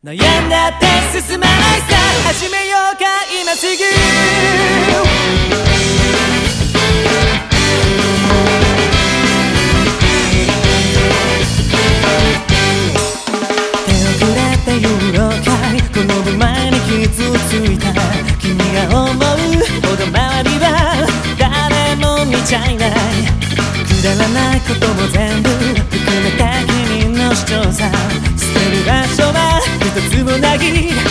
悩んだって進まないさ、始めようか今すぐ。手遅れて言うのかい、この分前に傷ついた君が思うほど周りは誰も見ちゃいない。くだらないことも全部含めた君の主張さ、捨てる場所は一つもない。